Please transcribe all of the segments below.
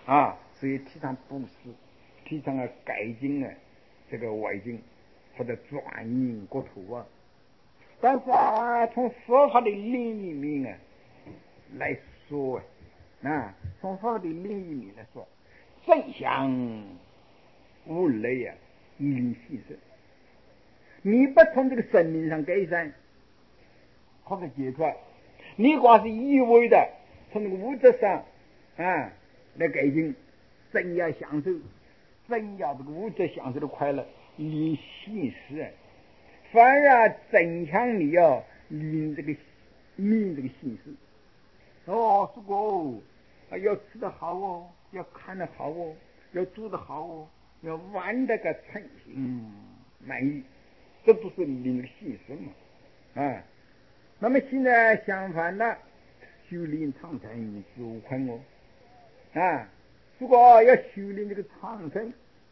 所以提倡布施，提倡改进这个外境或者转移国土啊。但是从佛法的领域里面来说从佛法的领域里面来说，正向无类一理细生。你不从这个生命上改善或者解脱，你光是一味的从这个物质上来改进，真要享受，真要这个物质享受的快乐，离现实，反而增强你要离这个现实。说过要吃得好哦，要看得好哦，要住得好哦，要玩得个称心满意，这都是离那个现实嘛那么现在相反的，修炼长生是无困如果要修炼这个长生，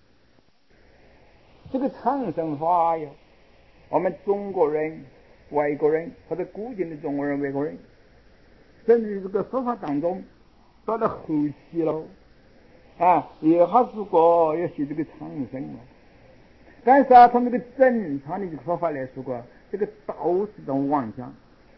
这个长生法呀，我们中国人、外国人或者古今的中国人、外国人，甚至这个佛法当中，到了后期了也还是说要学这个长生嘛。但是从这个正常的这个说法来说过，这个都是种妄想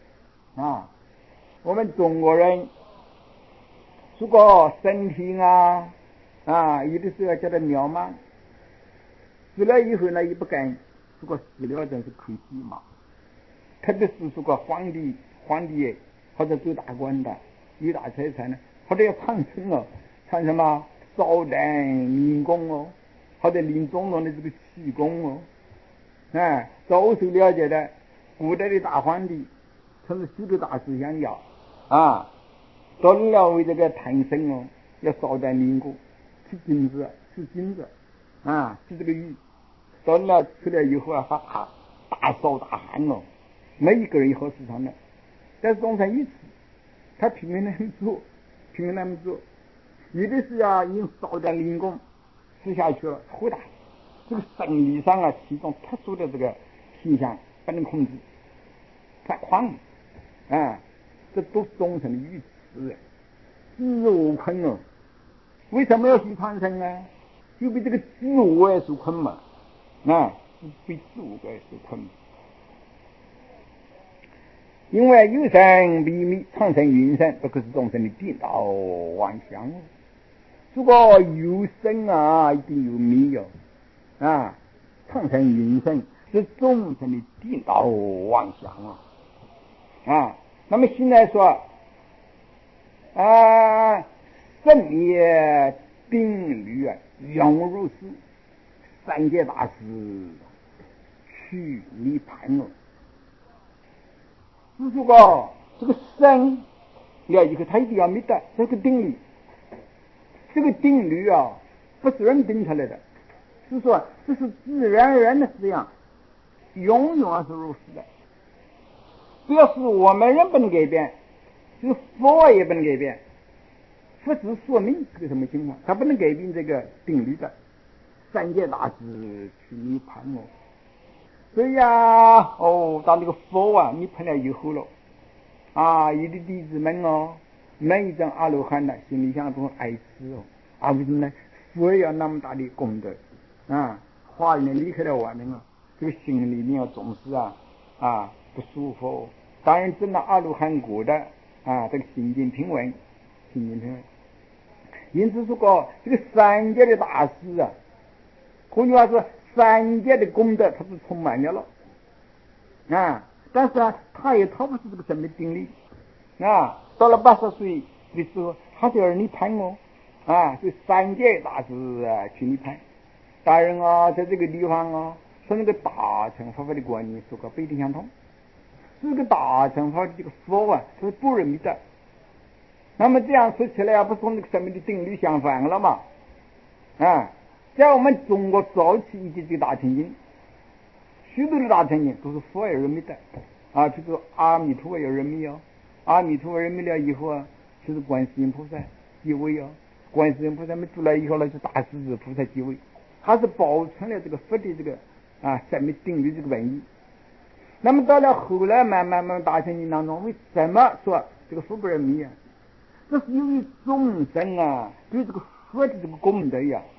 我们中国人如果身体有的时候叫他渺茫，死了以后呢也不敢，如果死了真是可惜嘛。特别是如果皇帝或者做大官的有大财产呢，或者要长生唱什么早诞民功或者临终的这个气功都是了解的。古代的大皇帝甚至许多大思想家都了为这个谈生要早诞民功，吃金子吃这个鱼，到了吃了以后发大烧大汗没一个人好市场的。但是总算一次他拼命那么做，有的是已经烧诞民功吃下去了，火大，这个生理上是一种特殊的这个现象，不能控制，发狂这都是众生的愚痴自我困为什么要去长生呢？就被这个自我所困嘛被自我所困。因为有生必灭，长生云生，这可是众生的颠倒妄想如果有生一定有灭长生云生是众生的颠倒妄想那么现在说生灭定律永如是，三界大事去涅槃如果这个生了以后他一定要灭的，这个定律不是人定出来的，是说这是自然而然的这样，永远是如此的。只要是我们人不能改变，就是佛也不能改变。佛只说明这个什么情况，他不能改变这个定律的。三界大事去涅槃所以当这个佛涅槃了以后了有的弟子们没一种阿罗汉的心里想都爱吃为什么呢？佛要那么大的功德化缘离开了我们这个心里面总是不舒服。当然真的阿罗汉果的这个心境平稳。因此说这个三界的大事换句话说三界的功德它是充满了但是他也逃不出这个生命定律到了80岁的时候他就要涅槃这三界大事去涅槃。当然在这个地方说那个大乘佛法的观念说不一定相同。这个大乘佛的这个佛它是不容易的。那么这样说起来不是跟这个生命的定律相反了吗？在我们中国早期以及这个大乘经，许多的大乘经都是佛而人灭的就是阿弥陀佛有人灭阿弥陀佛人灭了以后就是观世音菩萨继位观世音菩萨没出来以后是大势至菩萨继位，他是保存了这个佛的这个生命定律这个本意。那么到了后来慢慢大乘经当中，为什么说这个佛不人灭这是由于众生对这个佛的这个功德呀，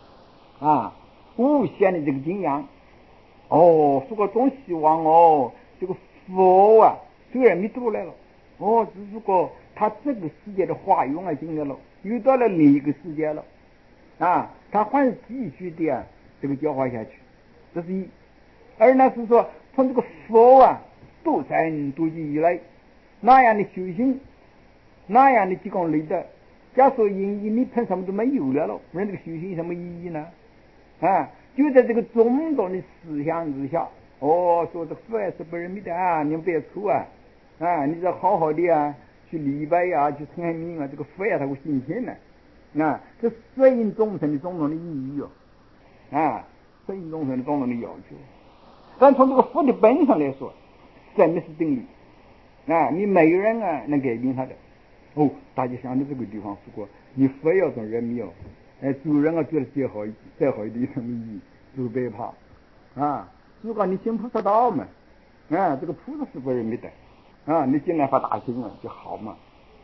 无限的这个景仰。如果总希望这个佛啊，虽然没出来了，如果他这个世界的化用啊进来了，遇到了另一个世界了，他还是继续的这个教化下去，这是一。而那是说从这个佛啊度生度己以来，那样的修行，那样的积功累德，假说因你凭什么都没有了，人这个修行有什么意义呢？就在这个种种的思想之下，说这佛是不人民的你们别错你这好好的去礼拜去称名这个佛他会新鲜呢，这适应众生的种种的意义适应众生的种种的要求。但从这个佛的本上来说，什么是定律你没有人能改变他的。大家想到这个地方，如果你非要从人民主人觉得再好一点什么意义，就别怕如果你信菩萨道嘛，这个菩萨是不人民的你尽量发大心就好嘛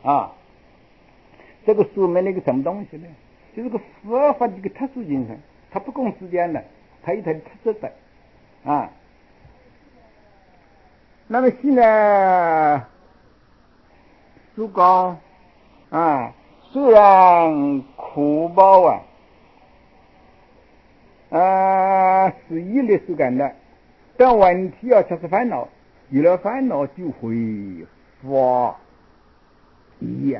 这个说明那个什么东西呢？就是个佛法这个特殊精神，它不共时间的，它有它的特色在那么现在如果虽然苦报是一类所感的，但问题却是烦恼，有了烦恼就会发疑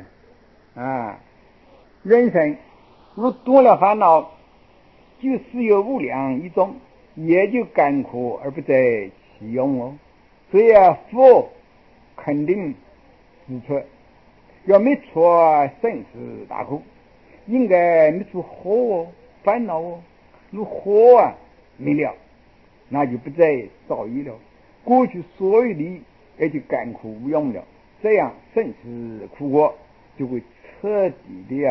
人生如多了烦恼，就事有无量一种，也就干苦而不在其用所以佛肯定指出，要灭除生死大苦，应该灭除火烦恼如火没了，那就不再造业了，过去所有的也就干苦无用了，这样生死苦果就会彻底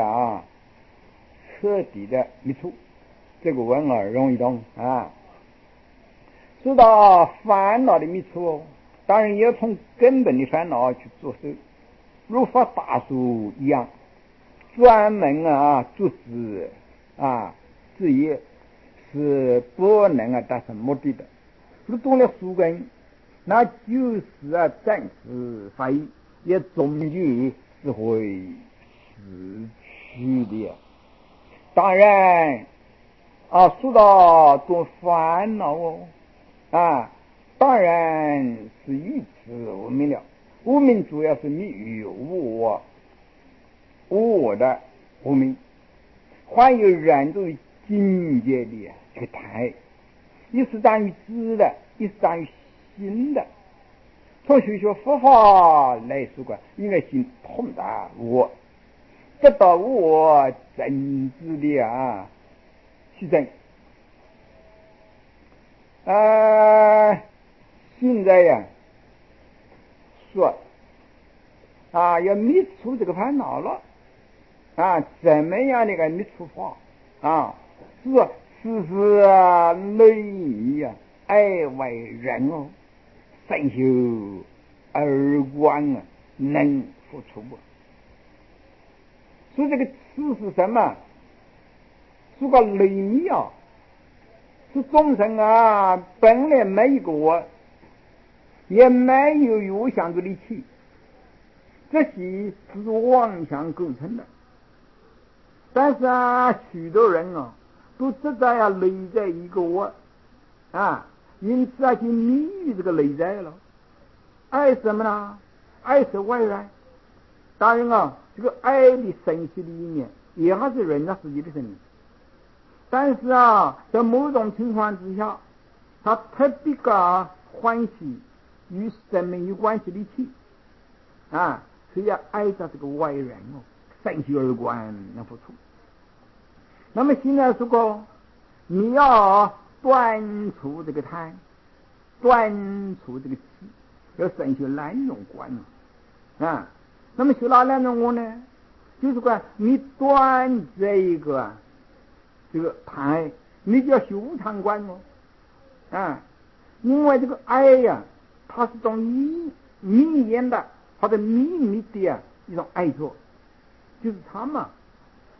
的灭除。这个文容易懂说到烦恼的灭除，当然也要从根本的烦恼去着手，如发大树一样，专门做事事业是不能达成目的的。如动了树根，那就是暂时发育，也终究是会死去的。当然说到做烦恼当然是以此无明了。无明主要是迷于无我的无明，还有染入境界的这个贪，一是当于知的，一是当于心的。从学佛法来说应该行通达我，得到我真知的提升现在说要灭除这个烦恼了怎么样的个灭除法是说事事内迷爱为人善修而观能付出所以这个事是什么？是个内迷是众生本来没有个我，也没有有想的力气，这些是妄想构成的。但是许多人都知道内在一个我因此就迷于这个内在了。爱什么呢？爱是外在。当然这个爱的神奇的一面也还是人的自己的生命，但是在某种情况之下，他特别欢喜与生命有关系的气所以要爱着这个外人生气而观能付出。那么现在说你要断除这个贪，断除这个气，要生修两种观那么修哪两种观呢？就是你断这个贪，你就要修无常观因为这个爱它是种迷言的，它的秘密的一种爱作，就是它嘛。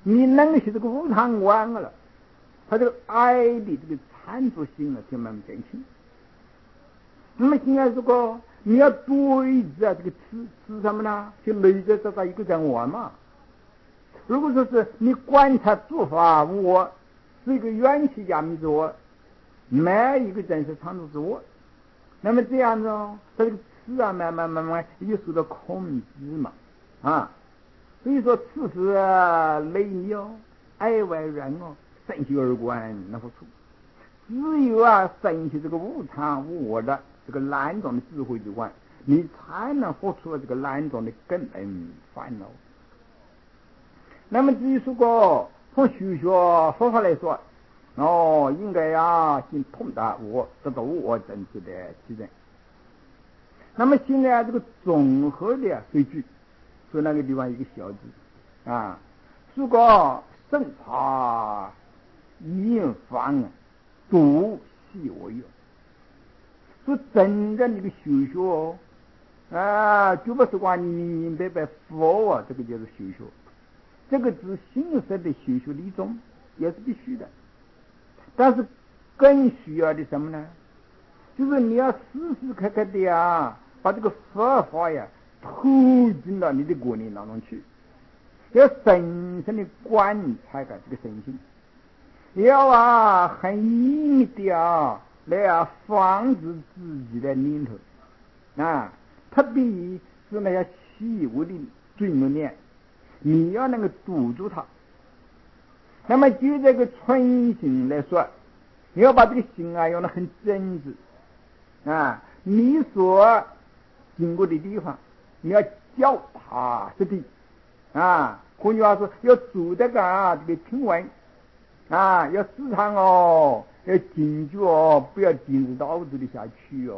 你能是这个无常观了，他这个爱的这个参足性啊就慢慢减轻。那么现在如果你要对峙啊，这个吃什么呢？就内在找到一个在我嘛。如果说是你观察诸法无我，是一个缘起假名之我，没一个真实常住之我，那么这样子哦，它这个吃啊，慢慢也就受到控制嘛，啊，所以说此时内里哦，爱外人哦，生起而观那不出，只有啊生起这个无常无我的这个难种的智慧之观，你才能活出了这个难种的根本烦恼。那么至于说过从修学佛法来说，应该呀先通达我，得到我真实的体证。那么现在这个综合的数据，说那个地方一个小字啊，如果审查严防度细我有，说真正的一个修学就不是光明明白白佛啊，这个就是修学。这个是形式的修学的一种，也是必须的。但是更需要的什么呢？就是你要时时刻刻的把这个佛法呀投进到你的观念当中去，要深深的观察这个身心，要很严密的来防止自己的念头特别是那些细微的罪恶念，你要能够堵住它。那么就这个纯心来说，你要把这个心用得很真挚你所经过的地方，你要脚踏实地换句话说，要做这个平稳要时常要警觉不要颠子倒子的下去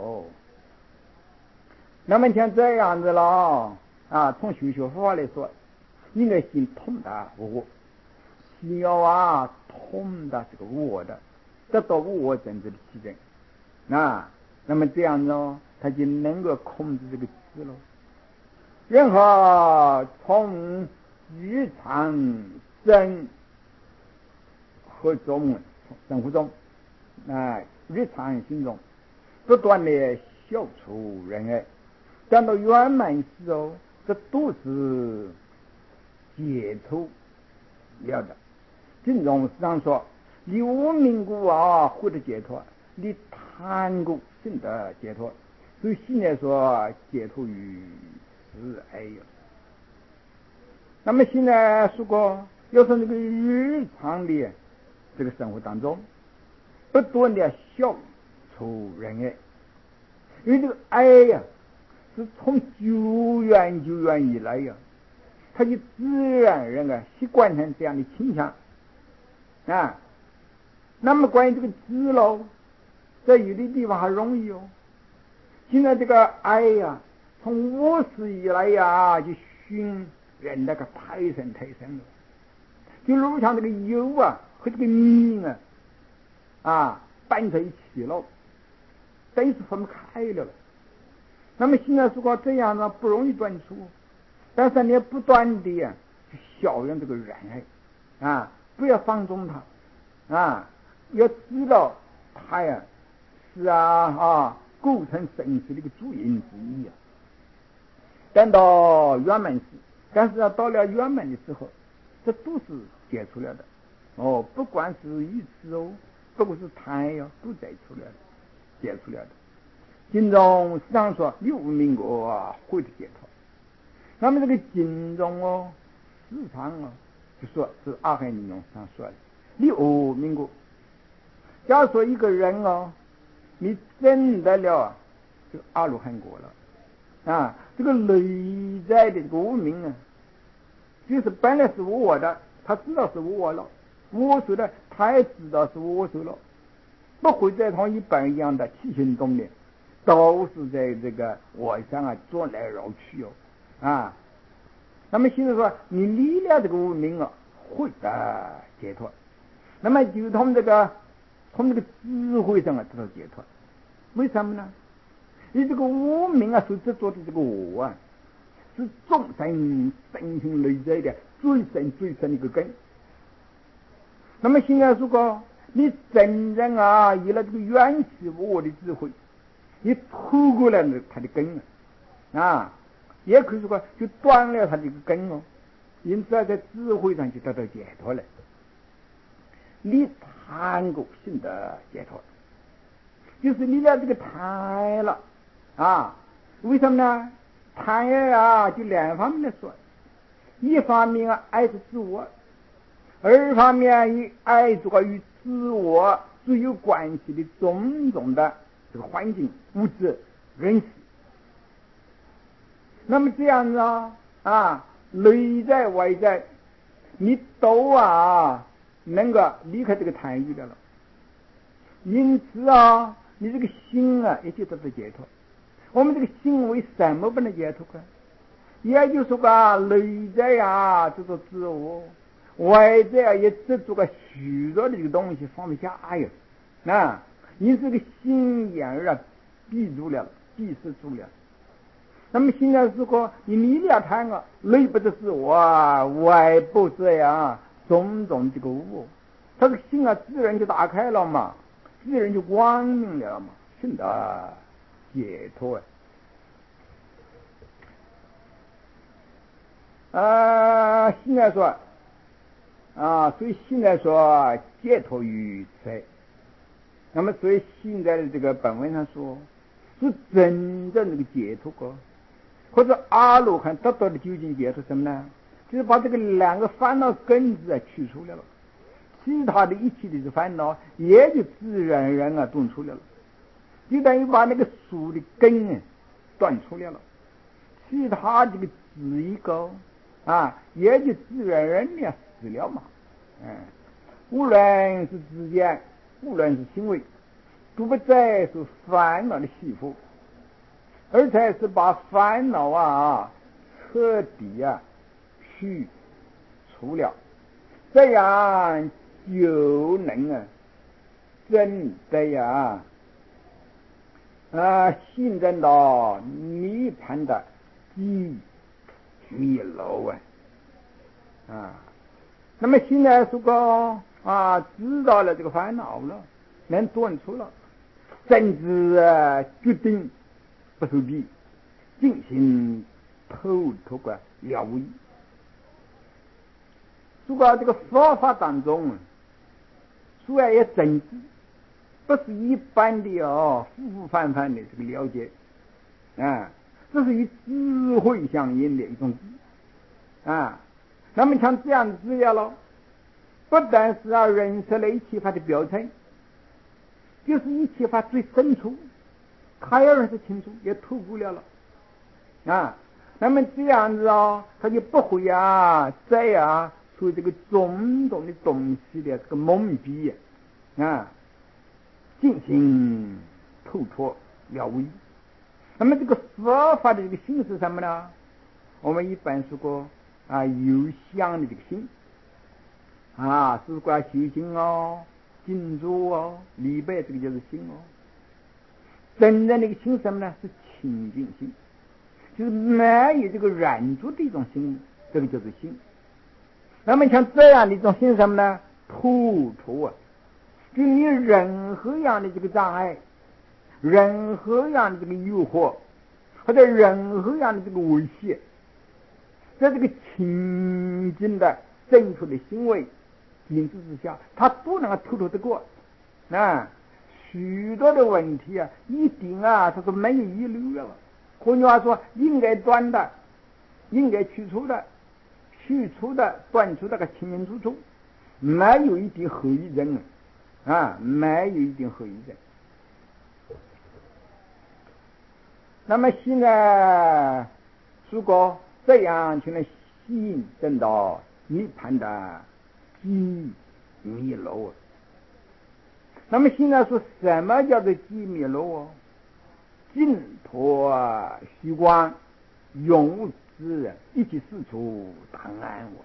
那么像这样子了从修学佛法来说，应该先通达我，先要通达这个我的，得到我真正的体证那么这样子他就能够控制这个字了。任何从日常生活中日常行中不断的消除人爱，等到圆满时这都是解脱了的。经中时常说，你无名故获得解脱，你贪故甚得解脱。所以现在说解脱于慈爱那么现在如果要从这个日常的这个生活当中不断的消除人爱，因为这个爱是从久远以来它就自然而然习惯成这样的倾向那么关于这个知喽，在有的地方还容易现在这个爱从无始以来就熏人那个太深了，就如像这个油和这个米拌在一起了，等于是分不开了。那么现在如果这样不容易断除，但是你要不断的去消融这个人爱不要放纵它要知道它是构成生死的一个主因之一等到圆满时，但是到了圆满的时候，这都是解除了的不管是愚痴不管是贪都解除了的。经中时常说你无名故慧的解脱。那么这个经中时常就说是阿含经中时常说的，你无名故。假如说一个人你证得了这个阿罗汉果了这个内在的这个无明就是本来是无我的，他知道是无我了，我说的他也知道是我说了，不会再同一般一样的起心动念，都是在这个我上转来绕去那么现在说你离了这个无明会得解脱，那么就从这个智慧上得到解脱。为什么呢？你这个无明所执着的这个我是众生身心内在的最深的一个根， 那么现在如果你真正有了这个缘起我的智慧，你透过了它的根也可以说就断了它这个根因此在智慧上就得到解脱了。你贪过性的解脱，就是你了这个贪了为什么呢？贪就两方面来说，一方面爱着自我，二方面以爱这个与自我最有关系的种种的这个环境、物质、人事。那么这样子内在外在你都能够离开这个贪欲的了，因此你这个心也就得到解脱。我们这个心为什么不能解脱呢？也就是说内在执着自我，外在也执着个许多的这个东西放在下因此这个心眼闭住了，闭塞住了。那么现在如果你离了贪内部的自我外部这样种种这个物，他的心自然就打开了嘛，自然就光明了嘛，真的解脱现在说所以现在说解脱于财。那么所以现在的这个本文上说是真正这个解脱或者阿罗汉得到的究竟解脱什么呢？就是把这个两个烦恼根子去除了，其他的一切的烦恼也就自然而然断除了，就等于把那个树的根断除了，其他这个枝一个也就自然而然的死了嘛。无论是知见，无论是行为，都不再是烦恼的系缚，而且是把烦恼彻底去除了，这样就能真的信证到涅槃的寂灭楼那么现在如果知道了这个烦恼了，能断除了，甚至决定不受逼，进行透脱了无益。如果这个佛法当中主要也真知，不是一般的浮浮泛泛的这个了解这是与智慧相应的一种知那么像这样的资料了，不但是认识了一切法的表层，就是一切法最深处，他要认识清楚，也透过了那么这样子他就不会再受这个种种的东西的这个蒙蔽进行透脱了无益。那么这个佛法的这个心是什么呢？我们一般说过有相的这个心是关修行静坐礼拜，这个就是心真正那个心什么呢？是清净心，就是没有这个染着的一种心，这个就是心。那么像这样的一种心什么呢？透脱就你任何样的这个障碍，任何样的这个诱惑，或者任何样的这个威胁，在这个清净的正确的行为因素之下，他都能够透脱得过许多的问题一定它是没有遗留了。换句话说，应该断的，应该去除的，断除的清清楚楚，没有一点后遗症没有一点后遗症。那么现在如果这样就能吸引证到涅槃的寂灭楼那么现在说什么叫做寂灭楼净脱虚光，永无自一切事处当安稳。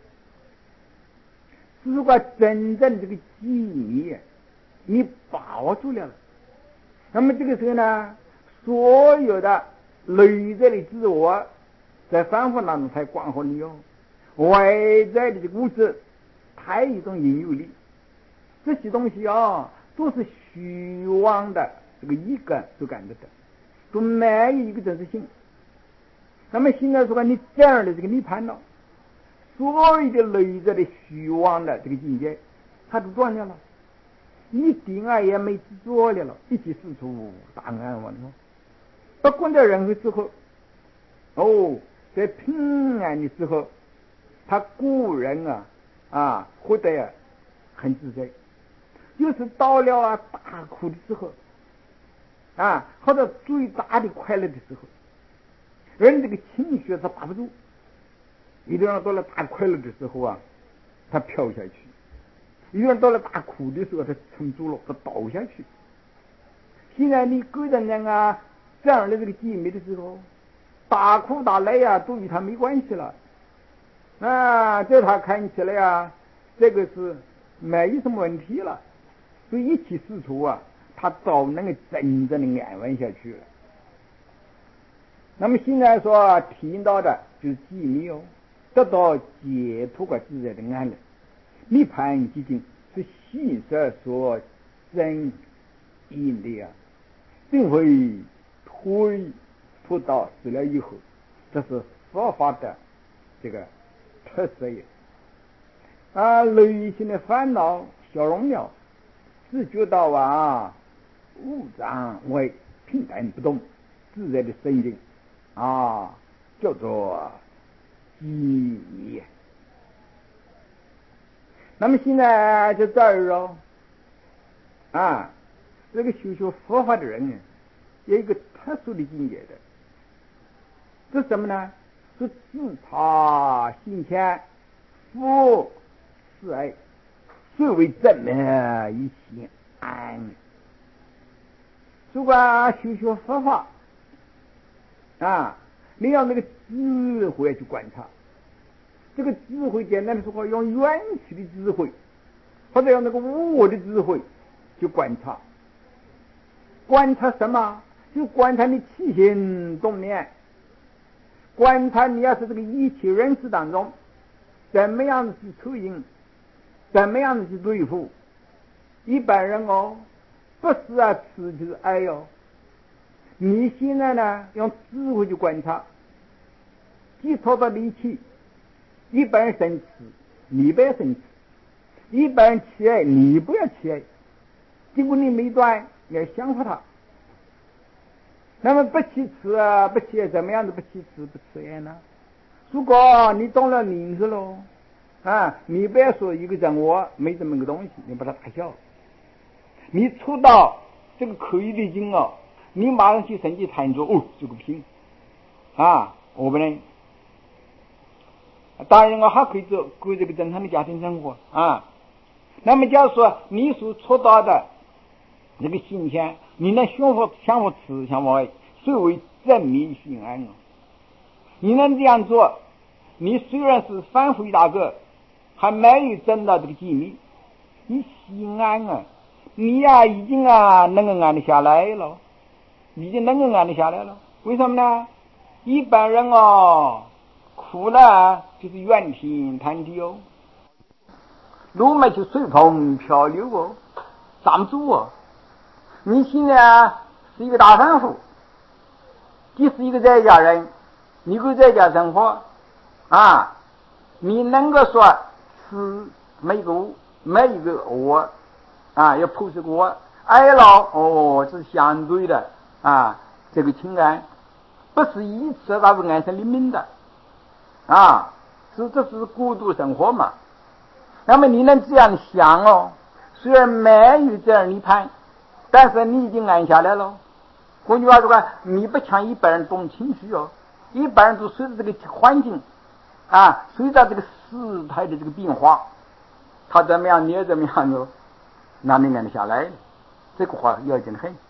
如果真正这个寂灭你把握住了，那么这个时候呢，所有的内在的自我在反复当中才光和你外在的这个物质它有一种引诱力， 这些东西啊，都是虚妄的这个一感所感得的，都没有一个真实性。那么现在说你这样的这个涅槃了，所有的内在的虚妄的这个境界，它都断掉了，一点也没执着了，一切事出大安稳了。不管在任何时候，在平安的时候，他个人活得很自在。就是到了大苦的时候，或者最大的快乐的时候，人这个情绪他把不住，一定要到了大快乐的时候他飘下去；一定要到了大苦的时候，他撑住了，他倒下去。现在你个人这样的这个机密的时候，大苦大累都与他没关系了。在他看起来这个是没有什么问题了。所以一切事出他都能够真正的安稳下去了。那么现在说听到的就是机密得到解脱和自在的安乐。涅槃寂静是心色所真因的并会推脱到死了以后，这是佛法的这个特色也。内心的烦恼消融了，自觉到无障为平淡不动自在的神经叫做机密。那么现在就这儿这个修学佛法的人有一个特殊的境界的，这是什么呢？是自他心前复是爱，虽为正面一心安。如果修学佛法你要那个智慧去观察，这个智慧简单的说用元气的智慧，或者用那个无我的智慧去观察。观察什么？就观察你起心动念，观察你要是这个一切人事当中怎么样去处应，怎么样去对付。一般人不是吃就是爱你现在呢用智慧去观察，寄托到力气。一般人生气你不要生气，一般人起爱你不要起爱，经过你没断你要降服他。那么不起吃不起爱，怎么样子不起吃不吃爱呢？如果你懂了名字喽你不要说一个人我没这么个东西，你把它打消。你触到这个可以的经你马上去升起贪着这个品我不能。当然还可以过这个正常的家庭生活那么假如说你所触到的这个心前，你能相互慈相互爱，虽为正面心安你能这样做，你虽然是反复一大个，还没有挣到这个机密，你心安你已经能够安得下来了，已经能够安得下来了。为什么呢？一般人苦了就是怨天叹地路没就随风漂流站不住你现在是一个大丈夫，即是一个在家人，你可以在家生活你能够说是没一个我要铺这个我爱了这是相对的这个情感不是一次它是安身立命的这是孤独生活嘛。那么你能这样想虽然没有这样涅槃，但是你已经安下来了。换句话说你不像一般人懂情绪一般人都随着这个环境随着这个事态的这个变化，他怎么样你也怎么样那你安得下来，这个话要紧很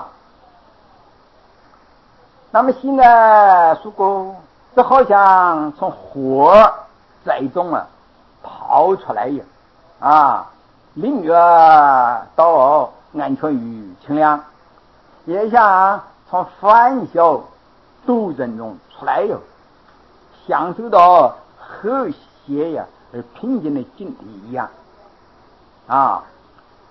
那么现在如果这好像从火灾中跑出来一样宁愿到安全与清凉，也像从欢笑斗争中出来享受到和谐而平静的境地一样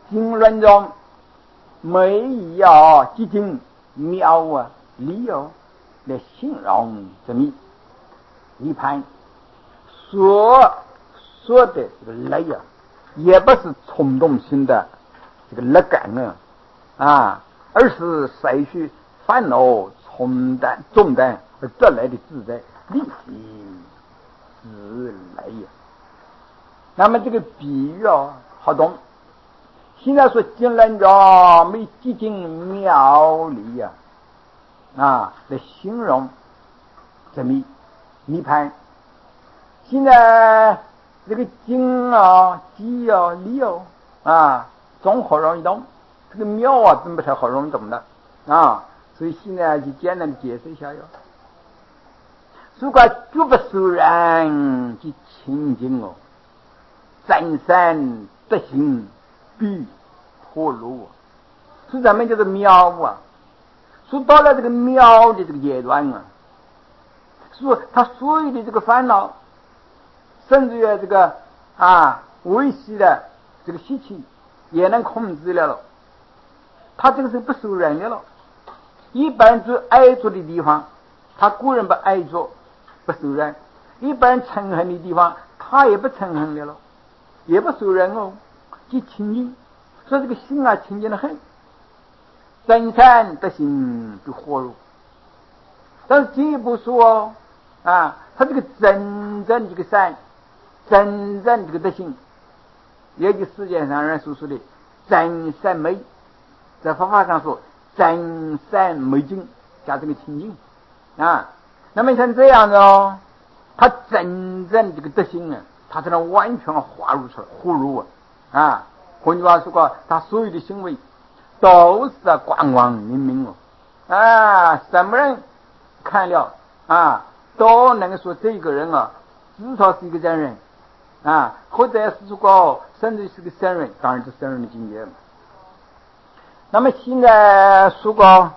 经论中每一要几经妙啊理由来形容这密涅槃说的这个累啊，也不是冲动性的这个乐感啊，而是筛去烦恼重担而得来的自在利息自来呀。那么这个比喻好懂。现在说经论中没几经妙理来形容这密涅槃。现在这个经机理总好容易懂，这个妙真不太好容易懂的所以现在就简单的解释一下如果绝不受人及清净真善德行必破路是咱们叫做妙说到了这个妙的这个阶段说他所有的这个烦恼甚至于这个维系的这个习气也能控制了他这个是不受人的了。一般做爱做的地方他固然不爱做不受人，一般嗔恨的地方他也不嗔恨的了，也不受人即清净。所以这个心清净的很，真善德行就活入。但是进一步说他这个真正这个善真正这个德行，也就世界上人所说的真善美，在佛法上说真善美净加这个清净那么像这样的他真正这个德行他才能完全化入出来活入换句话说过，他所有的行为都是光光明明什么人看了都能说这个人至少是一个真人或者是说甚至是个圣人，当然是圣人的境界了。那么现在说过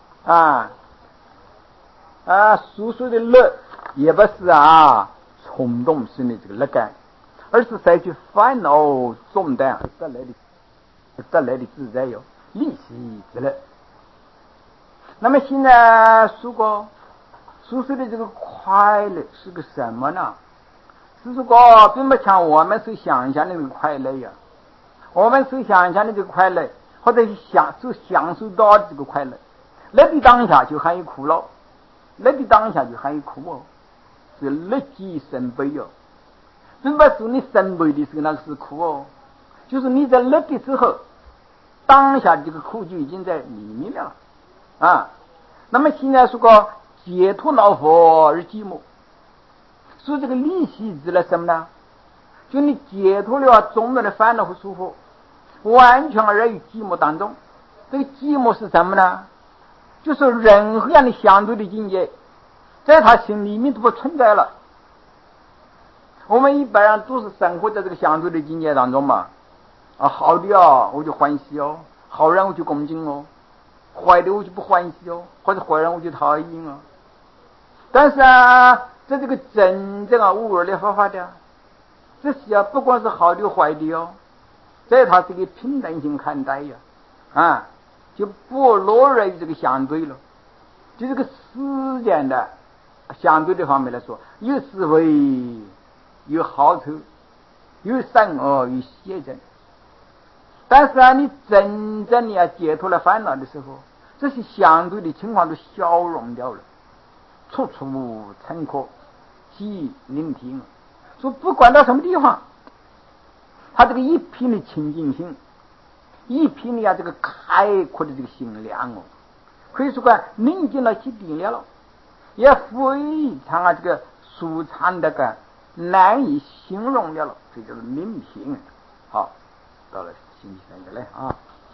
所说的乐也不是冲动性的这个乐感，而是采取烦恼重担而得来的自在利息之乐。那么现在说过所说的这个快乐是个什么呢？是说并不像我们所想象的这个快乐我们所想象的这个快乐或者所享受到的这个快乐，乐的当下就含有苦了，乐的当下就含有苦是乐极生悲并不是你生悲的时候那个是苦就是你在乐的时候当下这个苦就已经在里面了那么现在说过解脱恼火而寂寞，所以这个利息指了什么呢？就你解脱了种种的烦恼和束缚，完全而于寂寞当中。这个寂寞是什么呢？就是任何样的相对的境界在他心里面都不存在了。我们一般人都是生活在这个相对的境界当中嘛好的我就欢喜好人我就恭敬坏的我就不欢喜或者坏人我就讨厌但是在这个真正无二的佛法的这些不光是好的坏的在它是一个平等性看待就不落入于这个相对了。就这个时间的相对的方面来说，有是非，有好处，有善恶，有邪正。但是你真正的解脱了烦恼的时候，这些相对的情况都消融掉了，处处成可即聆听。说不管到什么地方，他这个一品的清净心，一品的这个开阔的这个心量可以说宁静了起定了也非常这个舒畅的难以形容了这就是明品。好，到了星期三个来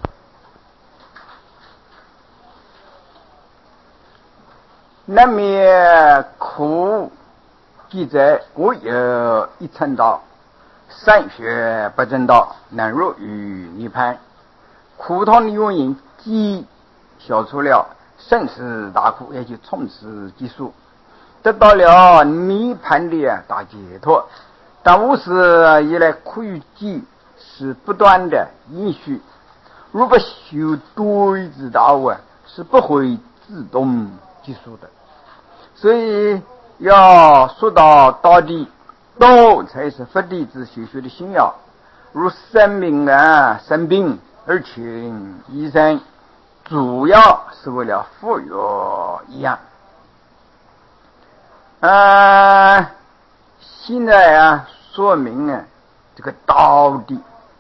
难免苦记载我有一乘道，善学不正道，难入于涅槃。苦痛的原因即消除了，生死大苦也就从此结束，得到了涅槃的大解脱。但无始以来苦与集是不断的延续， 如不修对之道啊，是不会自动结束的。所以要说到底，道才是佛弟子修学的心要，如生命啊生病而请医生，主要是为了服药一样。现在啊说明啊这个道理，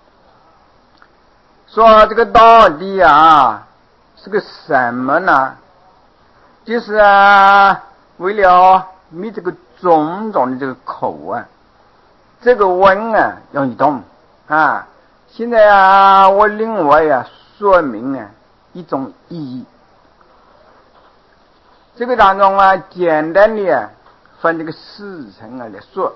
说这个道理啊是个什么呢？就是为了你这个种种的这个口啊，这个温啊要你动啊。现在我另外说明一种意义。这个当中简单的分这个四层来说。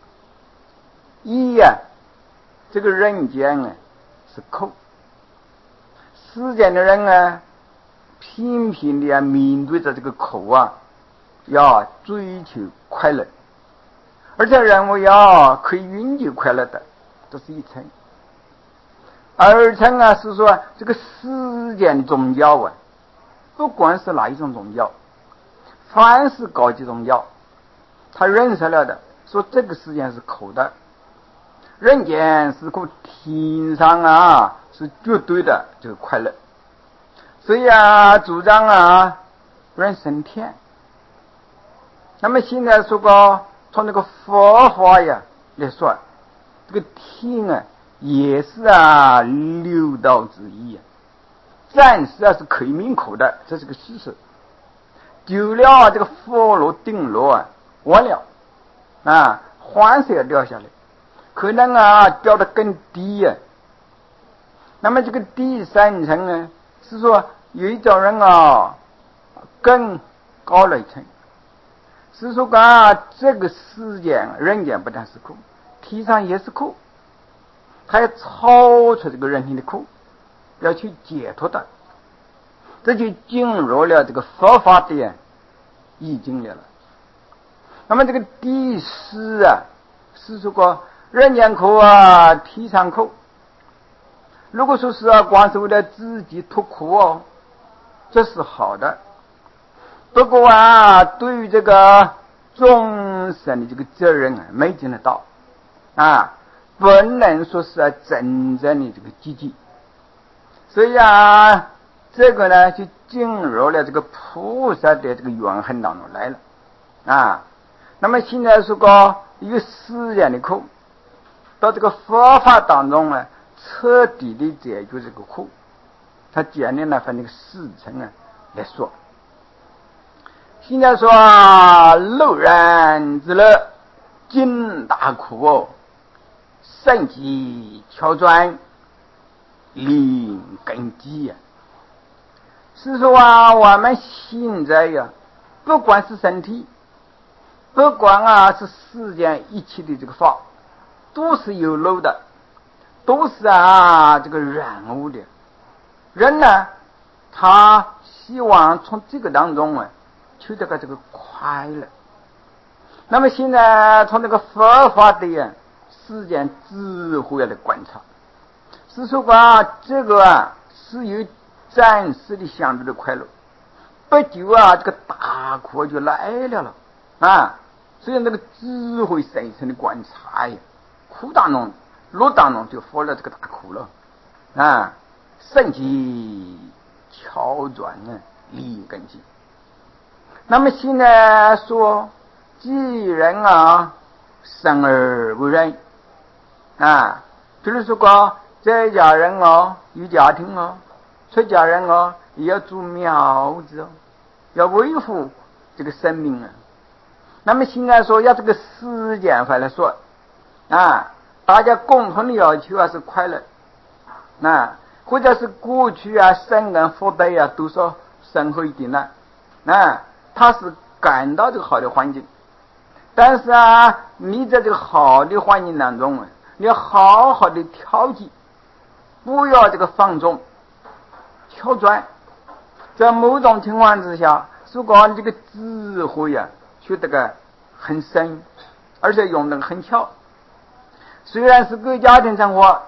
一这个人间是苦，世间的人频频的面对着这个苦要追求快乐，而且认为可以永久快乐的，这是一层。二层是说这个世间宗教不管是哪一种宗教，凡是高级宗教，他认识了的，说这个世间是苦的，人间是苦，天上是绝对的这个快乐。所以主张人生天。那么现在说过从那个佛法来说，这个天也是六道之一，暂时是可以命苦的，这是个事实。久了这个佛罗定罗完了黄色掉下来，可能掉得更低那么这个第三层呢，是说有一种人更高了一层，是说这个世间人间不但是苦，天上也是苦，他要超出这个人性的苦，要去解脱的，这就进入了这个佛法的意境里了。那么这个第四是说人间苦天上苦。如果说是光是为了自己脱苦这是好的。不过对于这个众生的这个责任没尽得到不能说是真正的这个积极。所以这个呢就进入了这个菩萨的这个缘分当中来了那么现在说过有世间的苦，到这个佛法当中彻底的解决这个苦，他简单分这个四层来说。现在说乐然之乐，尽大苦圣极巧专，灵根基是说我们现在不管是身体，不管是世间一切的这个法，都是有漏的，都是这个染污的。人呢，他希望从这个当中取得这个快乐。那么现在从这个佛法的世间智慧来观察，是说这个是有暂时的相对的快乐，不久这个大苦就来了所以那个智慧深深的观察苦当中乐当中就佛了这个大苦了圣极巧专灵根基。那么现在说既然生而为人比如说在家人有家庭出家人也要做苗子要维护这个生命那么现在说要这个世间法来说大家共同的要求是快乐或者是过去生跟父辈都说生活一点了他是感到这个好的环境，但是你在这个好的环境当中你要好好的调剂，不要这个放纵巧专。在某种情况之下，如果这个智慧学得个很深，而且用得很巧，虽然是个家庭生活，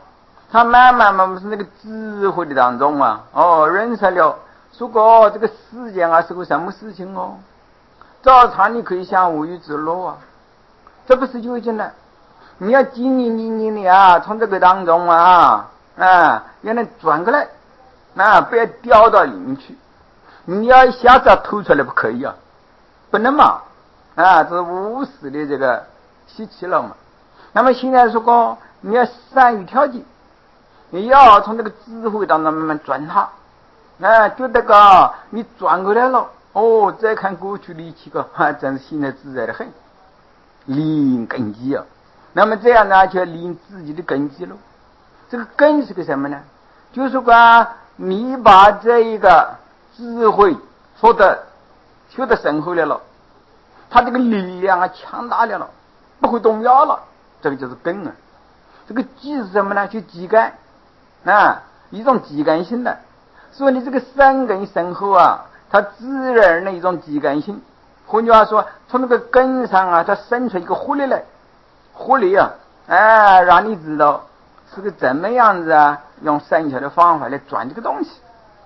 他慢慢是那个智慧的当中啊，认识了，如果这个世间啊是个什么事情哦，早餐你可以享无欲之乐啊，这不是究竟的。你要经营的啊，从这个当中啊，要能转过来，不要掉到里面去。你要一下子要吐出来不可以啊，不能嘛，这是无始的这个习气了嘛。那么现在如果你要善于调节，你要从这个智慧当中慢慢转它，觉得个你转过来了，再看过去的一切个，真是现在自在的很，立根基啊。那么这样呢，就要立自己的根基了。这个根是个什么呢？就是说你把这一个智慧修得深厚了，它这个力量啊强大了，不会动摇了，这个就是根啊。这个基是什么呢？就基干一种基干性的。所以你这个三根深厚啊，它自然的一种基干性。换句话说，从那个根上啊，它生出一个活力来，活力啊，让你知道是个怎么样子啊，用生巧的方法来转这个东西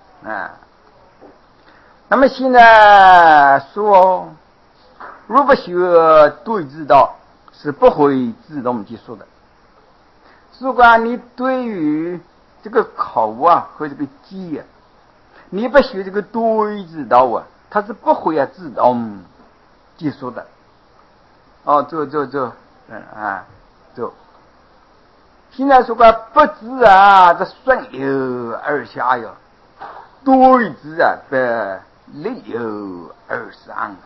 那么现在说，如不学对之道，是不会自动结束的。如果你对于这个口啊和这个技啊，你不学这个对之道啊，它是不会自动结束的。现在说不知啊，这顺流而下哟，对之啊，不逆流而上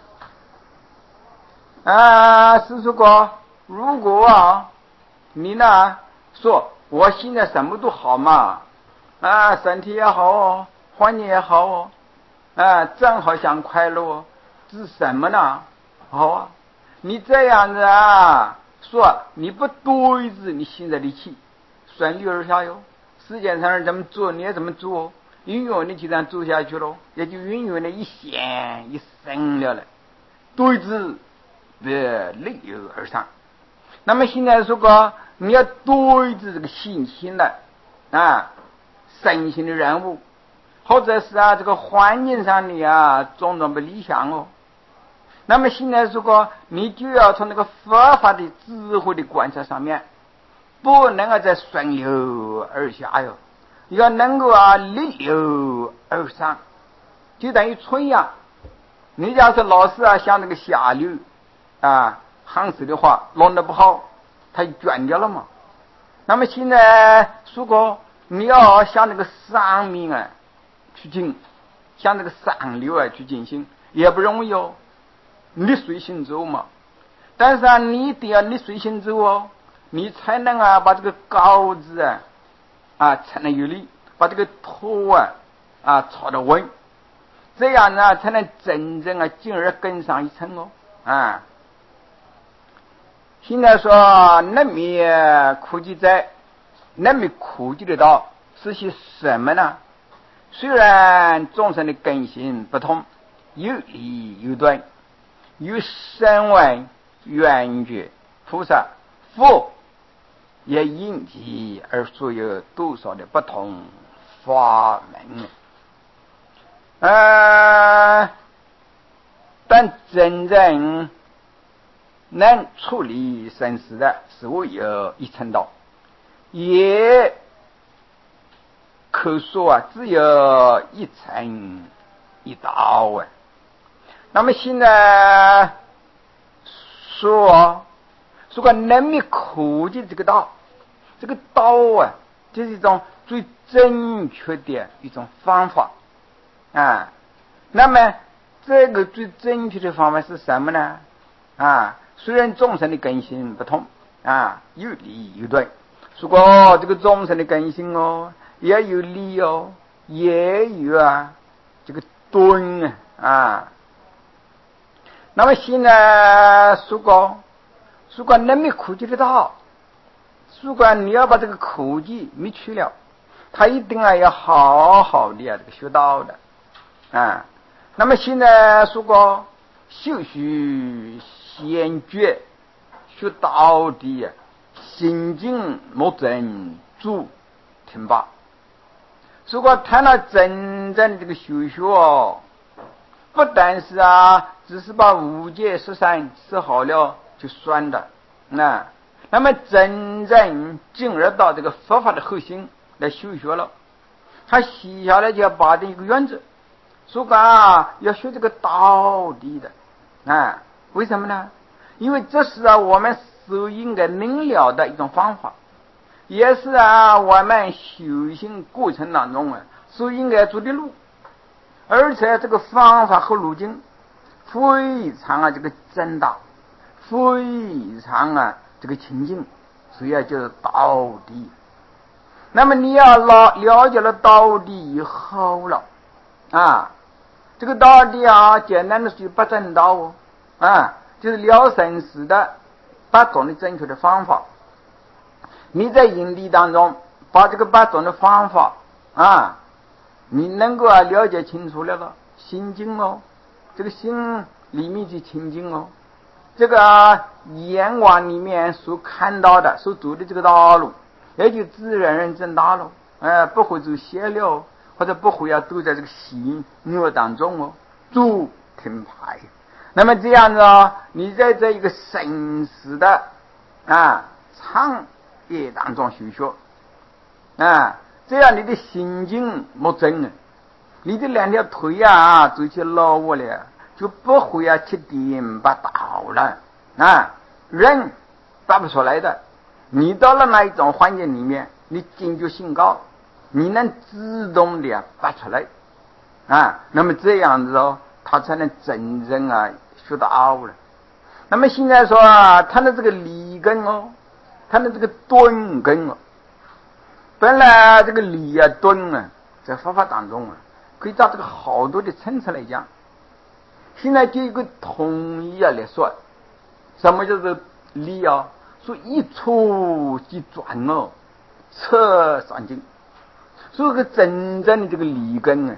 是说如果你呢说我现在什么都好嘛，身体也好环境也好正好想快乐是什么呢？好你这样子说你不对治你现在的气，顺流而下哟。世界上人怎么做你也怎么做，永远你就这样做下去了，也就永远的一线一生了对治逆流而上。那么现在说你要对治这个信心的身心的人物，或者是这个环境上的种种不理想哦。那么现在你就要从那个佛法的智慧的观察上面，不能再顺流而下哟，要能够逆流而上，就等于春呀。你要是老是像那个下流旱水的话，弄得不好，它就卷掉了嘛。那么现在如果你要向那个上面去进，向那个上流去进行，也不容易哦。逆水行舟嘛，但是你一定要逆水行舟哦，你才能把这个高子才能有力，把这个土炒得稳，这样呢才能真正进而更上一层哦现在说那么苦集在那么苦集的道是些什么呢？虽然众生的根性不同，有理有断，有声闻缘觉菩萨佛也因其而所有多少的不同法门但真正能处理生死的是唯有一乘道，也可说只有一乘一道那么现在说能密苦集这个道，这个道就是一种最正确的一种方法那么这个最正确的方法是什么呢？虽然众生的根性不同有理有断，如果这个众生的根性也有理也有这个钝那么现在如果能灭苦集的道，如果你要把这个苦集灭去了，他一定要好好的这个学道的那么现在修须先觉学道的心经莫真住挺拔。如果谈到真正的这个修学不但是只是把无界13吃好了就算的，那么真正进入到这个佛法的核心来修学了，他写下来就要把的一个原则，说要学这个道理的为什么呢？因为这是我们所应该明了的一种方法，也是我们修行过程当中所应该走的路，而且这个方法和路径非常这个正道，非常这个清净，所以就是道理。那么你要了解了道理以后了这个道理简单的是八正道就是了生死的8种的正确的方法。你在因地当中把这个8种的方法你能够了解清楚了心经这个心里面去清净这个眼光里面所看到的所走的这个道路，也就自然人正大路不会走邪了，或者不会都在这个喜怒当中走停牌。那么这样子你在这一个生死的长夜当中修学这样你的心境莫正你的2条腿走起老我了，就不会去颠把倒了人拔不出来的。你到了那一种环境里面，你警觉性高，你能自动的拔出来那么这样子他才能真正学到了。那么现在说他的这个理根他的这个顿根本来这个理顿在佛法当中可以照这个好多的层次来讲，现在就一个统一来说，什么叫做理说一触即转彻上经。所以个真正的这个理根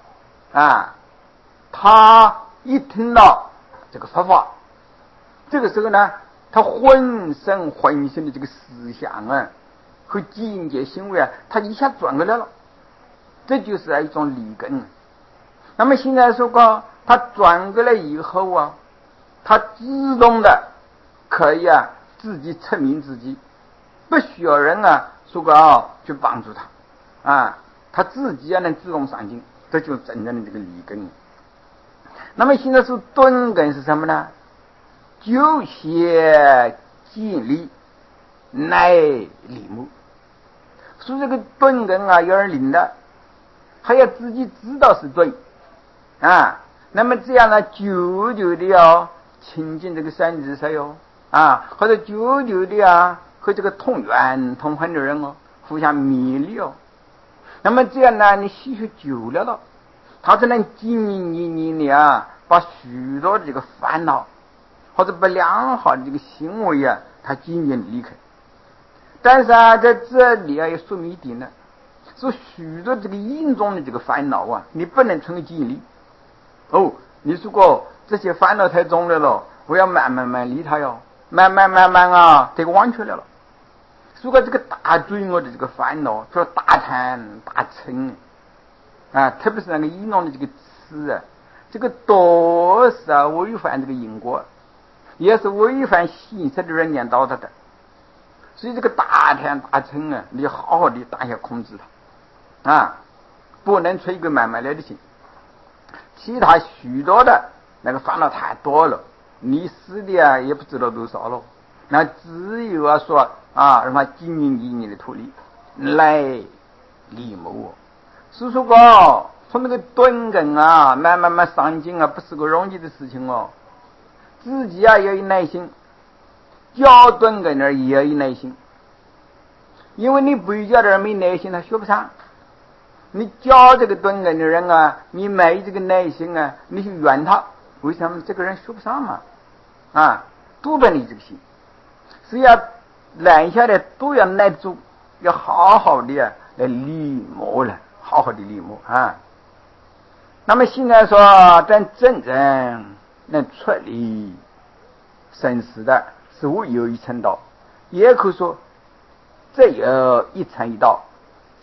他一听到这个佛法，这个时候呢，他浑身的这个思想和境界行为他一下转过来了，这就是一种理根。那么现在说他转过来以后他自动的可以自己证明自己，不需要人说去帮助他他自己能自动上进，这就是真正的这个理根。那么现在是顿根是什么呢？就写尽力乃理目。所以这个顿根有人领的，还要自己知道是对那么这样呢，久久的亲近这个三智色或者久久的和这个同源同分的人互相勉励那么这样呢，你吸取久了他才能经营的把许多的这个烦恼或者不良好的这个行为他渐渐离开。但是在这里要说明一点呢，说许多这个严重的这个烦恼你不能成为经历你如果这些烦恼太重了我要慢慢离它慢慢这个忘却了如果这个大罪恶的这个烦恼，说大贪大嗔特别是那个严重的这个痴这个都是违反这个因果，也是违反现实的人间道德的。所以这个大贪大嗔你好好的打下控制它不能吹个慢慢来的行。其他许多的那个烦恼太多了，你死的也不知道多少了，那只有说让它经营的土地来理目。所以说从那个顿根慢慢上进不是个容易的事情自己要有耐心，教顿根的也要有耐心，因为你不教的人没耐心他学不上。你教这个顿根的人你没这个耐心你去怨他，为什么这个人学不上嘛多半你这个心是要揽下来都要耐住，要好好的来理目了，好好的理目那么现在说但真正能出离生死的是我有一层道，也可以说这有一层一道，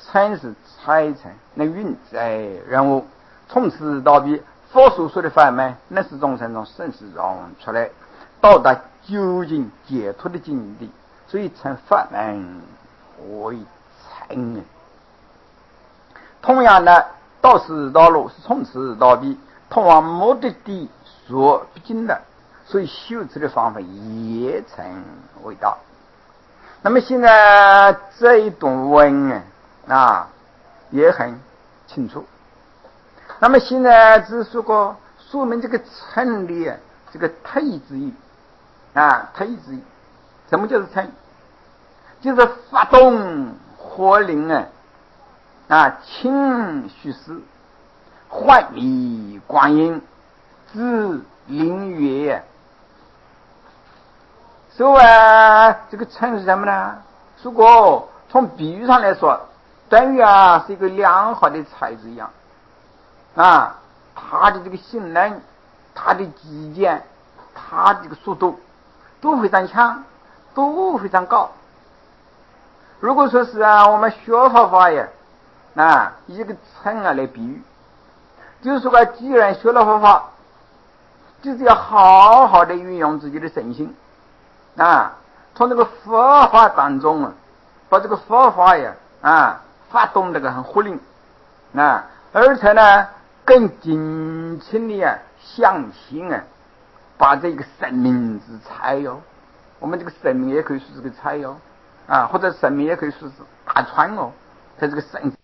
臣是才臣，能运载人物，从此到彼。佛所说的法门，那是众生中生死容出来，到达究竟解脱的境地，所以称法门为臣。同样的，道是道路，是从此到彼，通往目的地所必经的，所以修持的方法也称为道。那么现在这一段文也很清楚。那么现在只说明这个称的这个特异之意特异之意。什么叫做称？就是发动活灵清虚实，幻迷光阴，知灵月。所以这个称是什么呢？如果从比喻上来说，等于是一个良好的材质一样它的这个性能，它的极简，它的这个速度都非常强，都非常高。如果说是我们学法呀以这个称来比喻，就是说既然学了佛法，就是要好好的运用自己的身心从这个佛法当中把这个佛法呀发动这个很活灵而且呢更尽情的相信把这个生命之财我们这个生命也可以说是个财或者生命也可以说是大船在这个生